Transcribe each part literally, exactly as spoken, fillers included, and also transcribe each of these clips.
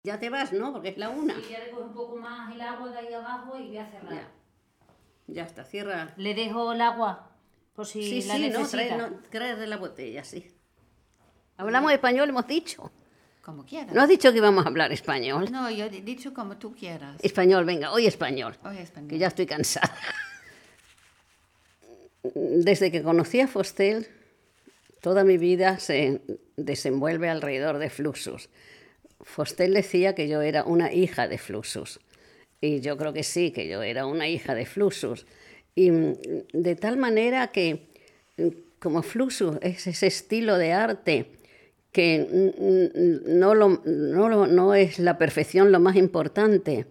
Ya te vas, ¿no? Porque es la una. Y ya le cojo un poco más el agua de ahí abajo y voy a cerrar. Ya, ya está, cierra. Le dejo el agua por si Sí, la sí, no, necesita. trae, no, trae de la botella, sí. Hablamos español, hemos dicho. Como quieras. ¿No has dicho que íbamos a hablar español? No, yo he dicho como tú quieras. Español, venga, hoy español. Hoy español. Que ya estoy cansada. Desde que conocí a Fostel, toda mi vida se desenvuelve alrededor de Fluxus. Fostel decía que yo era una hija de Fluxus. Y yo creo que sí, que yo era una hija de Fluxus. Y de tal manera que, como Fluxus es ese estilo de arte que no, lo, no, lo, no es la perfección lo más importante,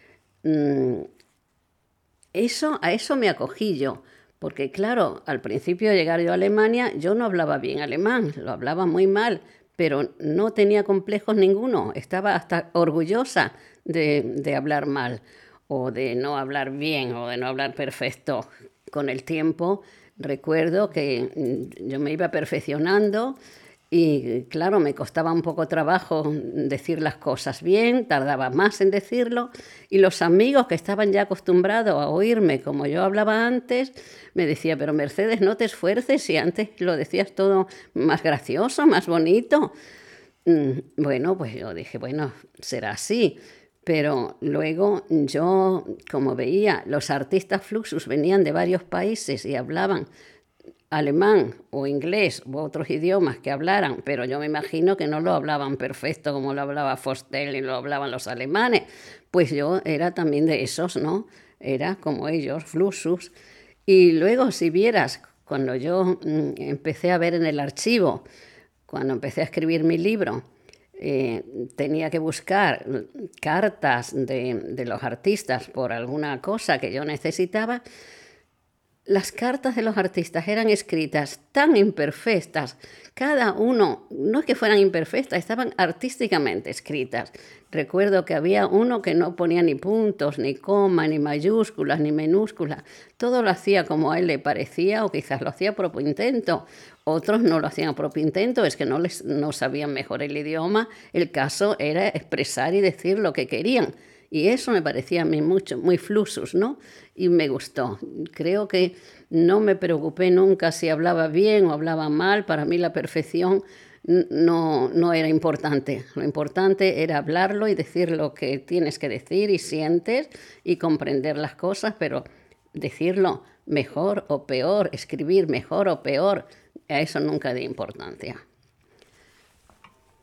eso, a eso me acogí yo. Porque claro, al principio de llegar yo a Alemania, yo no hablaba bien alemán, lo hablaba muy mal, pero no tenía complejos ninguno. Estaba hasta orgullosa de, de hablar mal, o de no hablar bien, o de no hablar perfecto. Con el tiempo, recuerdo que yo me iba perfeccionando y claro, me costaba un poco trabajo decir las cosas bien, tardaba más en decirlo, y los amigos que estaban ya acostumbrados a oírme como yo hablaba antes, me decían, pero Mercedes, no te esfuerces, si antes lo decías todo más gracioso, más bonito. Bueno, pues yo dije, bueno, será así. Pero luego yo, como veía, los artistas Fluxus venían de varios países y hablaban alemán o inglés u otros idiomas que hablaran, pero yo me imagino que no lo hablaban perfecto como lo hablaba Fostel y lo hablaban los alemanes. Pues yo era también de esos, ¿no? Era como ellos, Fluxus. Y luego, si vieras, cuando yo mm, empecé a ver en el archivo, cuando empecé a escribir mi libro, eh, tenía que buscar cartas de, de los artistas por alguna cosa que yo necesitaba. Las cartas de los artistas eran escritas tan imperfectas, cada uno, no es que fueran imperfectas, estaban artísticamente escritas. Recuerdo que había uno que no ponía ni puntos, ni coma, ni mayúsculas, ni minúsculas. Todo lo hacía como a él le parecía o quizás lo hacía a propio intento. Otros no lo hacían a propio intento, es que no, les, no sabían mejor el idioma. El caso era expresar y decir lo que querían. Y eso me parecía a mí mucho, muy Fluxus, ¿no? Y me gustó. Creo que no me preocupé nunca si hablaba bien o hablaba mal. Para mí la perfección no, no era importante. Lo importante era hablarlo y decir lo que tienes que decir y sientes y comprender las cosas, pero decirlo mejor o peor, escribir mejor o peor, a eso nunca di importancia.